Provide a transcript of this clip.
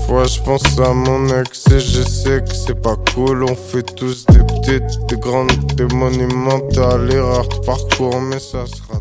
fois je pense à mon ex et je sais que c'est pas cool. On fait tous des petites, des grandes, des monumentales, erreurs de parcours, mais ça sera